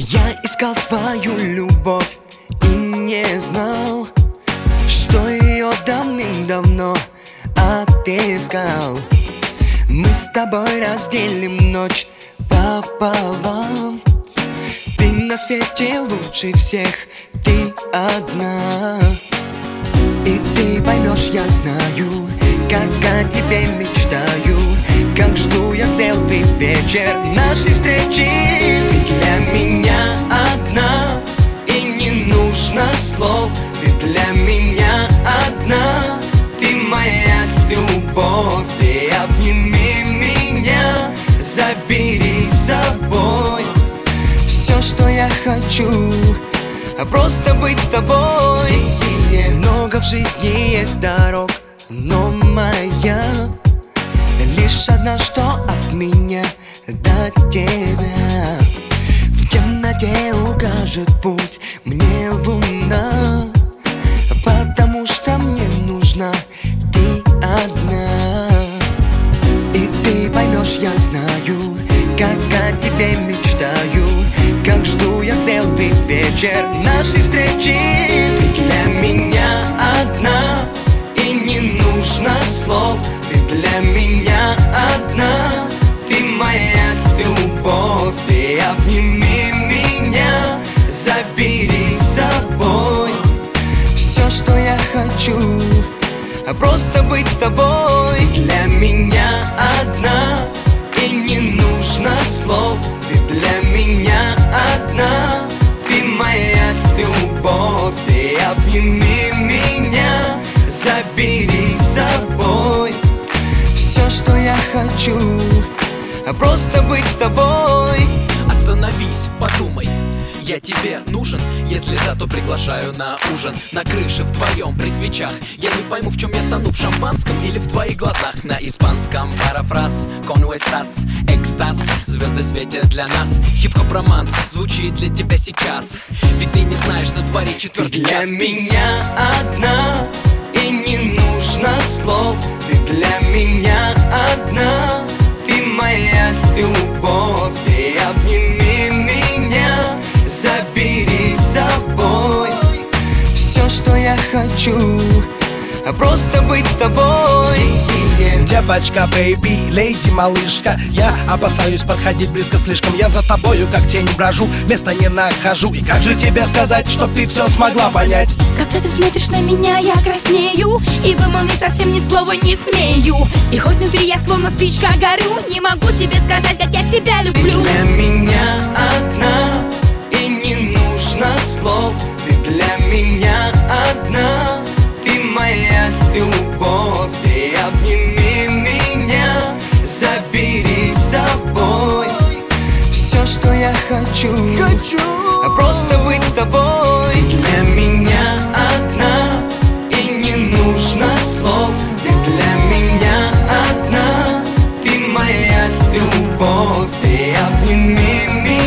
Я искал свою любовь и не знал, что ее давным-давно отыскал. Мы с тобой разделим ночь пополам. Ты на свете лучше всех, ты одна. И ты поймешь, я знаю, как о тебе мечтаю, как жду я целый вечер нашей встречи. Ты для меня одна, и не нужно слов. Ты для меня одна, ты моя любовь. Ты обними меня, забери с собой. Все, что я хочу, просто быть с тобой. Много в жизни есть дорог, но моя лишь одна, что от меня до тебя. В темноте укажет путь мне луна, потому что мне нужна ты одна. И ты поймешь, я знаю, как о тебе мечтаю, как жду я целый вечер нашей встречи. Ты для меня одна, и не нужно слов. Ты для меня одна, ты моя любовь. Ты обними меня, забери с собой. Все, что я хочу, просто быть с тобой. Для меня одна, и не нужно слов. Ты для меня одна, ты моя любовь. Ты обними меня, забери с собой. Все, что я хочу, просто быть с тобой. Остановись, подумай, я тебе нужен? Если да, то приглашаю на ужин. На крыше вдвоем при свечах. Я не пойму, в чем я тону, в шампанском или в твоих глазах. На испанском парафраз, con estás, экстаз. Звезды светят для нас, хип-хоп романс звучит для тебя сейчас. Ведь ты не знаешь, на дворе четвертый час. Ты для меня одна, и не нужно слов. Ты для меня одна, ты моя любовь. Ты обними меня, забери с собой. Все, что я хочу, просто быть с тобой. Девочка, бэйби, леди, малышка, я опасаюсь подходить близко слишком. Я за тобою, как тень брожу, места не нахожу. И как же тебе сказать, чтоб ты все смогла понять? Когда ты смотришь на меня, я краснею, и вымолвить совсем ни слова не смею. И хоть внутри я словно спичка горю, не могу тебе сказать, как я тебя люблю. Ты для меня одна, и не нужно слов. Ты для меня одна, ты моя любовь. Ты обними меня, забери с собой. Все, что я хочу, просто быть с тобой. Для меня одна, и не нужно слов. Ты для меня одна, ты моя любовь. Ты обними меня,